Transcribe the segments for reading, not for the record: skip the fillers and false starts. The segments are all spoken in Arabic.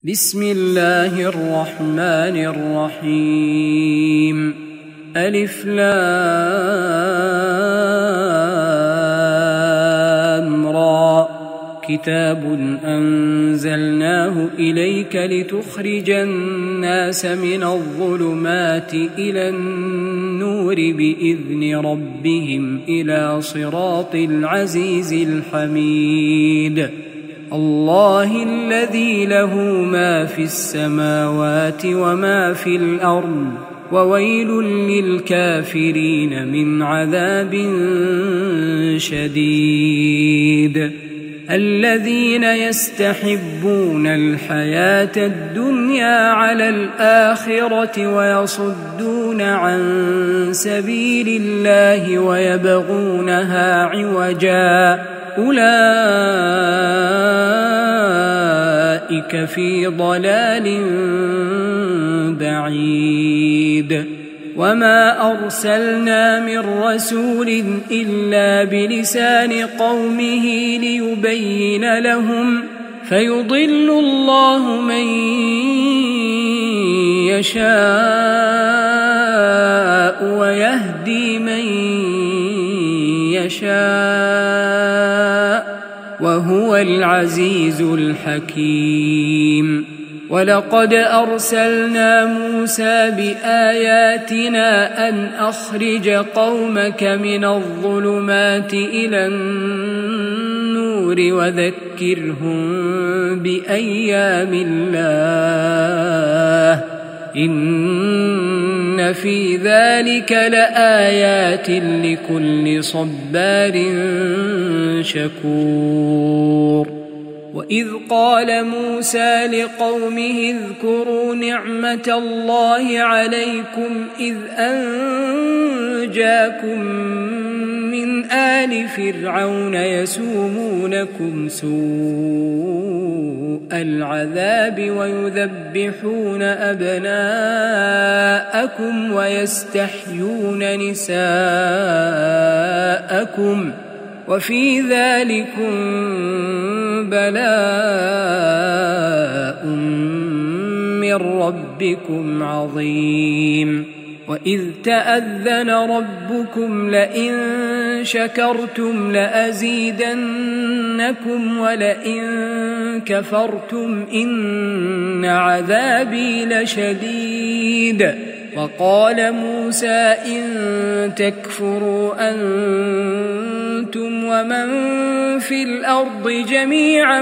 بسم الله الرحمن الرحيم ألف لام را كتاب أنزلناه إليك لتخرج الناس من الظلمات إلى النور بإذن ربهم إلى صراط العزيز الحميد الله الذي له ما في السماوات وما في الأرض وويل للكافرين من عذاب شديد الذين يستحبون الحياة الدنيا على الآخرة ويصدون عن سبيل الله ويبغونها عوجا أولئك في ضلال بعيد وما أرسلنا من رسول إلا بلسان قومه ليبين لهم فيضل الله من يشاء ويهدي من يشاء وهو العزيز الحكيم ولقد أرسلنا موسى بآياتنا أن أخرج قومك من الظلمات إلى النور وذكرهم بأيام الله إن في ذلك لآيات لكل صبار شكور وإذ قال موسى لقومه اذكروا نعمة الله عليكم إذ أنجاكم من آل فرعون يسومونكم سوء العذاب ويذبحون أبناءكم ويستحيون نساءكم وفي ذلكم بلاء من ربكم عظيم وإذ تأذن ربكم لئن شكرتم لأزيدنكم ولئن كفرتم إن عذابي لشديد وقال موسى إن تكفروا أنتم ومن في الأرض جميعا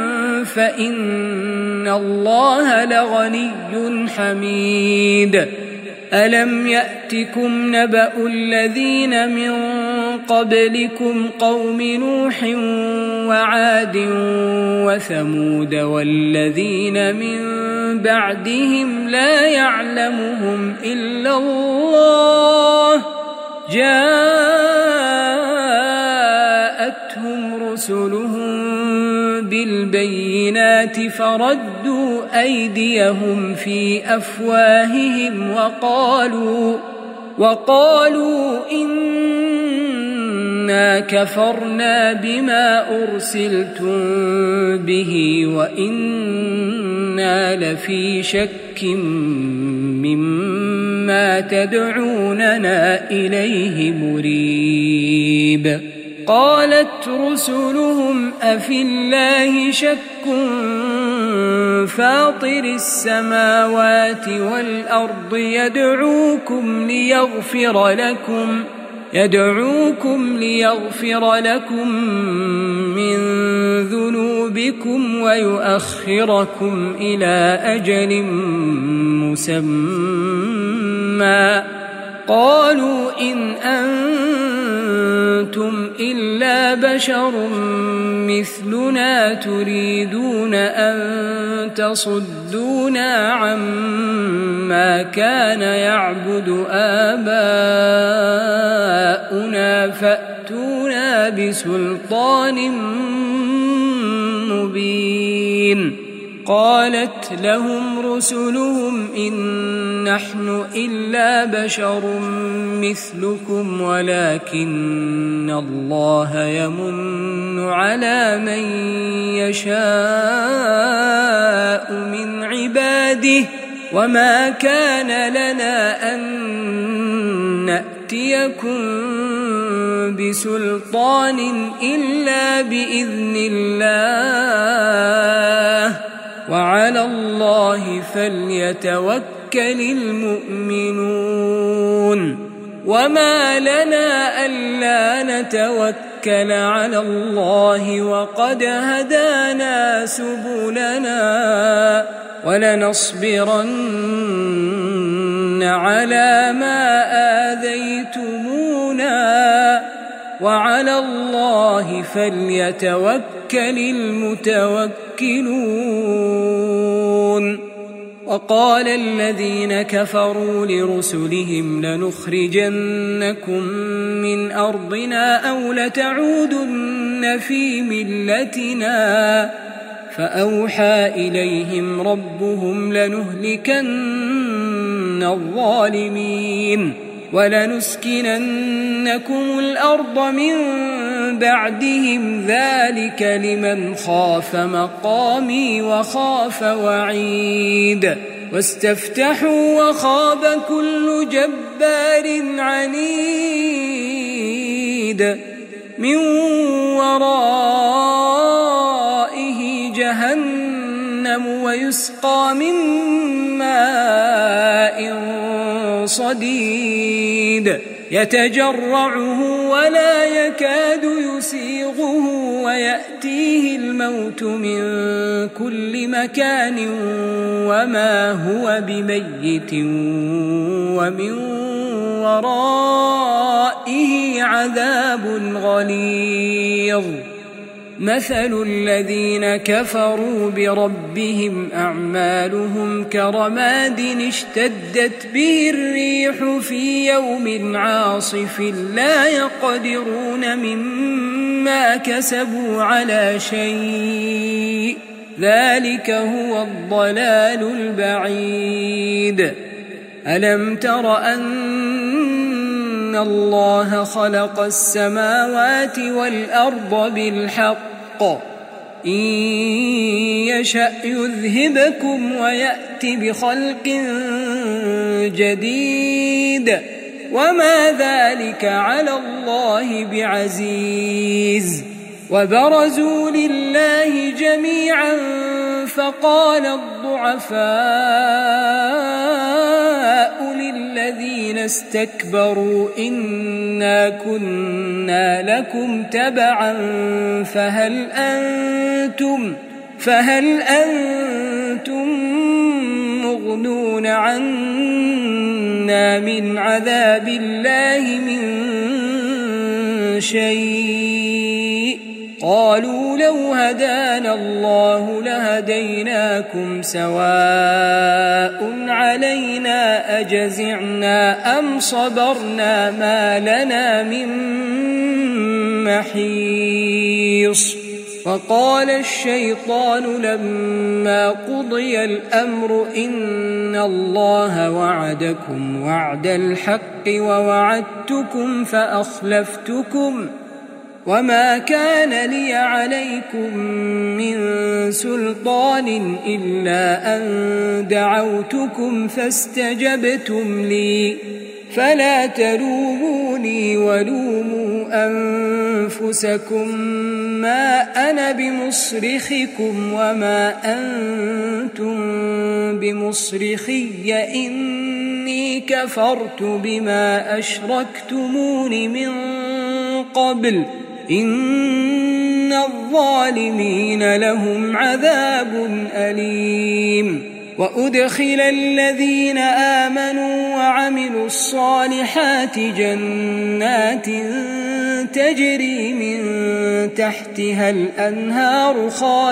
فإن الله لغني حميد ألم يأتكم نبأ الذين من قبلكم قوم نوح وعاد وثمود والذين من بعدهم لا يعلمهم إلا الله جاءتهم رسلهم بالبينات فردوا أيديهم في أفواههم وقالوا إنا كفرنا بما أرسلتم به وإنا لفي شك مما تدعوننا إليه مريب قالت رسلهم أفي الله شك فاطر السماوات والأرض يدعوكم ليغفر لكم من ذنوبكم ويؤخركم إلى أجل مسمى قالوا إن أنتم إلا بشر مثلنا تريدون أن تصدونا عما كان يعبد آباؤنا فأتونا بسلطان مبين قالت لهم رسلهم إن نحن إلا بشر مثلكم ولكن الله يمن على من يشاء من عباده وما كان لنا أن نأتيكم بسلطان إلا بإذن الله وعلى الله فليتوكل المؤمنون وما لنا ألا نتوكل على الله وقد هدانا سبلنا ولنصبرن على ما آذيتمونا وعلى الله فليتوكل المتوكلون وقال الذين كفروا لرسلهم لنخرجنكم من أرضنا أو لتعودن في ملتنا فأوحى إليهم ربهم لنهلكن الظالمين ولنسكننكم الأرض من بعدهم ذلك لمن خاف مقامي وخاف وعيد واستفتحوا وخاب كل جبار عنيد من ورائه جهنم ويسقى من ماء صديد يتجرعه ولا يكاد يسيغه ويأتيه الموت من كل مكان وما هو بميت ومن ورائه عذاب غليظ مثل الذين كفروا بربهم أعمالهم كرماد اشتدت به الريح في يوم عاصف لا يقدرون مما كسبوا على شيء ذلك هو الضلال البعيد ألم تر أن الله خلق السماوات والأرض بالحق إن يشأ يذهبكم ويأت بخلق جديد وما ذلك على الله بعزيز وبرزوا لله جميعا فقال الضعفاء للذين استكبروا إنا كنا لكم تبعا فهل أنتم مغنون عنا من عذاب الله من شيء قالوا لو هدانا الله لهديناكم سواء علينا أجزعنا أم صبرنا ما لنا من محيص وقال الشيطان لما قضي الأمر إن الله وعدكم وعد الحق ووعدتكم فأخلفتكم وما كان لي عليكم من سلطان إلا أن دعوتكم فاستجبتم لي فلا تلوموني ولوموا أنفسكم ما أنا بمصرخكم وما أنتم بمصرخي إني كفرت بما أشركتمون من قبل إن الظالمين لهم عذاب أليم وأدخل الذين آمنوا وعملوا الصالحات جنات تجري من تحتها الأنهار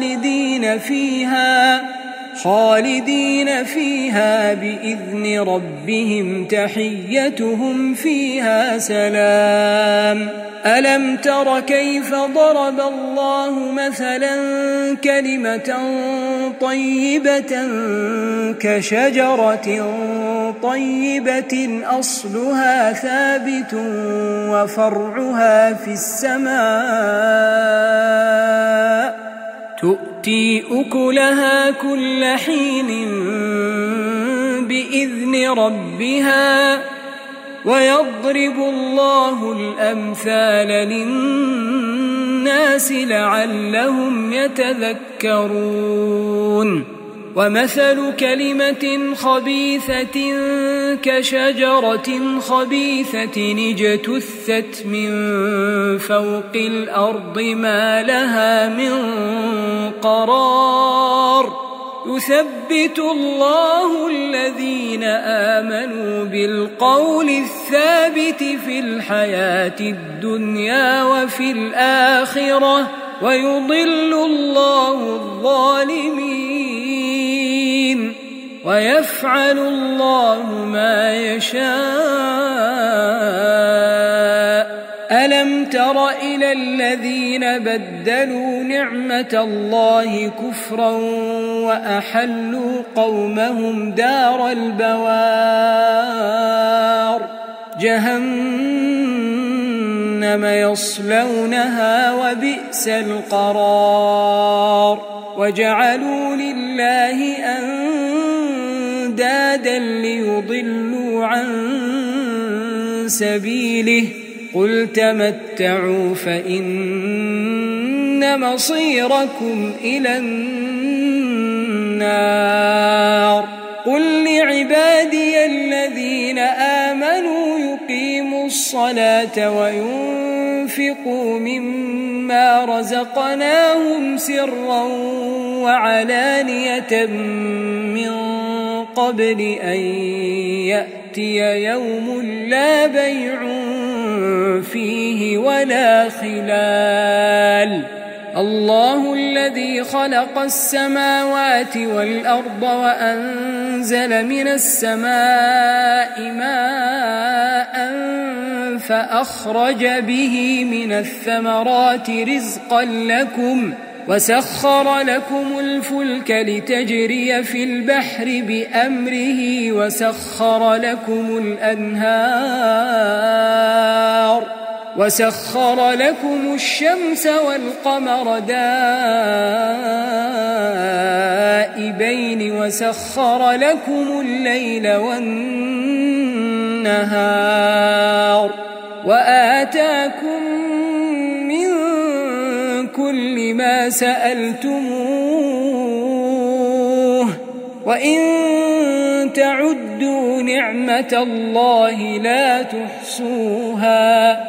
خالدين فيها بإذن ربهم تحيتهم فيها سلام ألم تر كيف ضرب الله مثلا كلمة طيبة كشجرة طيبة أصلها ثابت وفرعها في السماء تؤتي أكلها كل حين بإذن ربها ويضرب الله الأمثال للناس لعلهم يتذكرون ومثل كلمة خبيثة كشجرة خبيثة اجتثت من فوق الأرض ما لها من قرار يثبت الله الذين آمنوا بالقول الثابت في الحياة الدنيا وفي الآخرة ويضل الله الظالمين ويفعل الله ما يشاء ألم تر إلى الذين بدلوا نعمة الله كفرا وأحلوا قومهم دار البوار جهنم يصلونها وبئس القرار وجعلوا لله أندادا ليضلوا عن سبيله قل تمتعوا فإن مصيركم إلى النار قل لعبادي الذين آمنوا يقيموا الصلاة وينفقوا مما رزقناهم سرا وعلانية من قبل أن يأتي يوم لا بيع فيه ولا خلال الله الذي خلق السماوات والأرض وأنزل من السماء ماء فأخرج به من الثمرات رزقا لكم وسخر لكم الفلك لتجري في البحر بأمره وسخر لكم الأنهار وسخر لكم الشمس والقمر دائبين وسخر لكم الليل والنهار وآتاكم من كل ما سألتموه وإن تعدوا نعمة الله لا تحصوها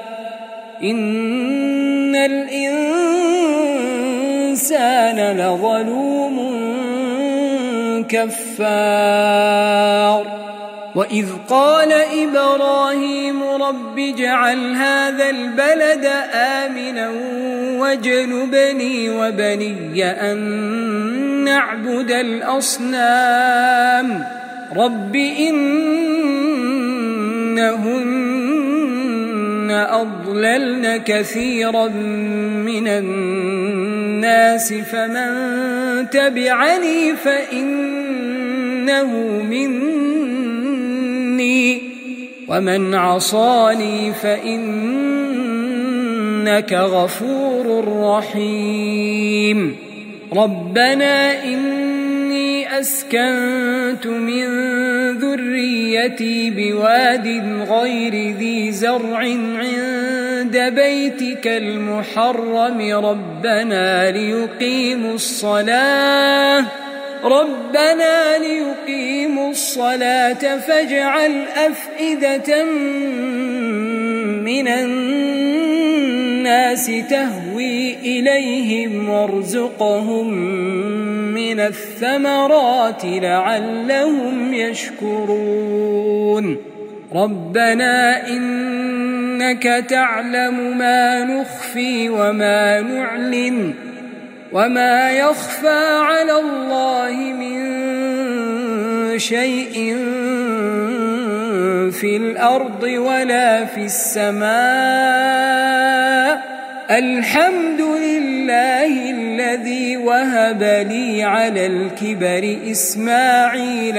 إن الإنسان لظلوم كفار وإذ قال إبراهيم رب اجعل هذا البلد آمنا واجنبني وبني أن نعبد الأصنام رب إنهن أضللن كثيرا من الناس فمن تبعني فإنه مني ومن عصاني فإنك غفور رحيم ربنا إني أسكنت من ذريتي بواد غير ذي زرع عند بيتك المحرم ربنا ليقيموا الصلاة فاجعل أفئدة من الناس تهوي إليهم وارزقهم من الثمرات لعلهم يشكرون ربنا إنك تعلم ما نخفي وما نعلن وما يخفى على الله من شيء في الأرض ولا في السماء الحمد لله الذي وهب لي على الكبر إسماعيل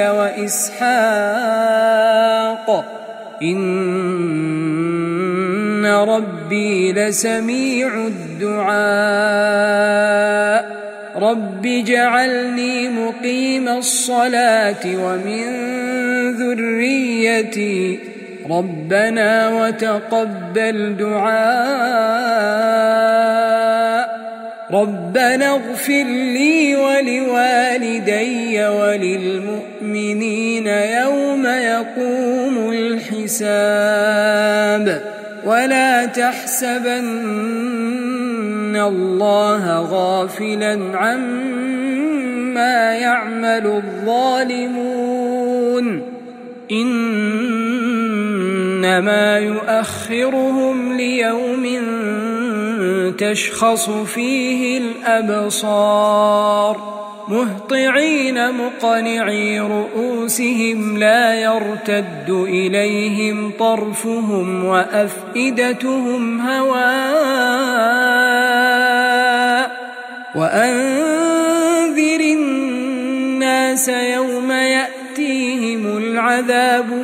وإسحاق إن ربي لسميع الدعاء رب اجعلني مقيم الصلاة ومن ذريتي ربنا وتقبل دعاء ربنا اغفر لي ولوالدي وللمؤمنين يوم يقوم الحساب ولا تحسبن الله غافلا عما يعمل الظالمون إنما يؤخرهم ليوم تشخص فيه الأبصار مهطعين مقنعي رؤوسهم لا يرتد إليهم طرفهم وأفئدتهم هواء وأنذر الناس يوم يأتيهم العذاب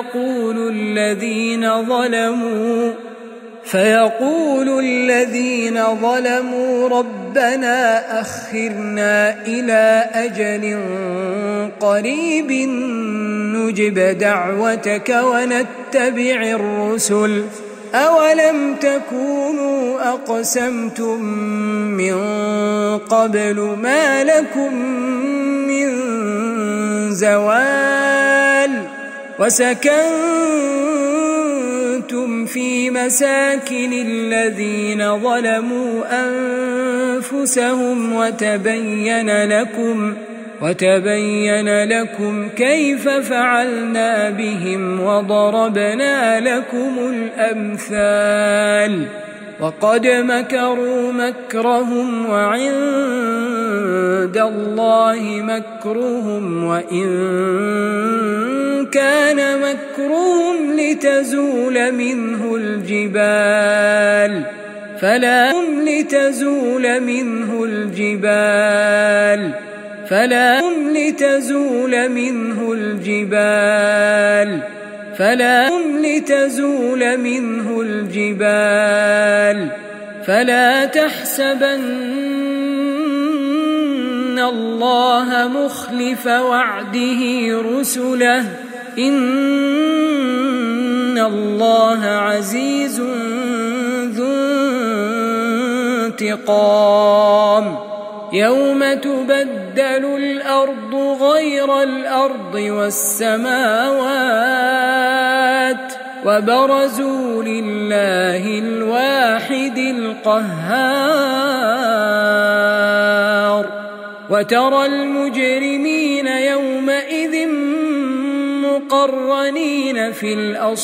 فيقول الذين ظلموا ربنا أخرنا إلى أجل قريب نجب دعوتك ونتبع الرسل أولم تكونوا أقسمتم من قبل ما لكم من زوال وسكنتم في مساكن الذين ظلموا أنفسهم وتبين لكم كيف فعلنا بهم وضربنا لكم الأمثال وقد مكروا مكرهم وعند الله مكرهم وإن كان مكرهم لتزول منه الجبال فلا تزول منه الجبال فلا تحسبن الله مخلف وعده رسله إن الله عزيز ذو انتقام يوم تبدل الأرض غير الأرض والسماوات وبرزوا لله الواحد القهار وترى المجرمين يومئذ مقرنين في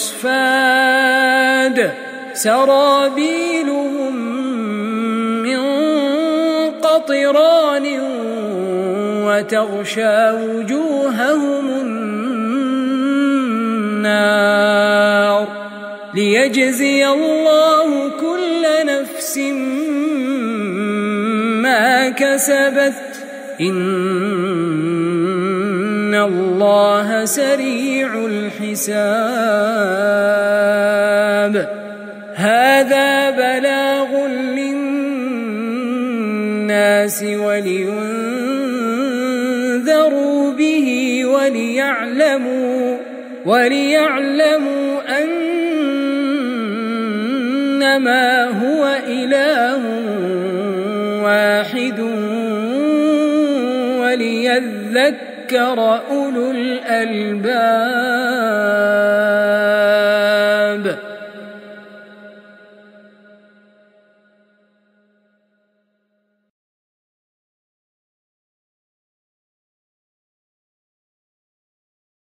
الأصفاد سرابيلهم من قطران وتغشى وجوههم النار ليجزي الله كل نفس ما كسبت إن الله سريع الحساب هذا بلاغ للناس ولينذروا به وليعلموا أنما هو إله واحد وليذكر أولو الألباب.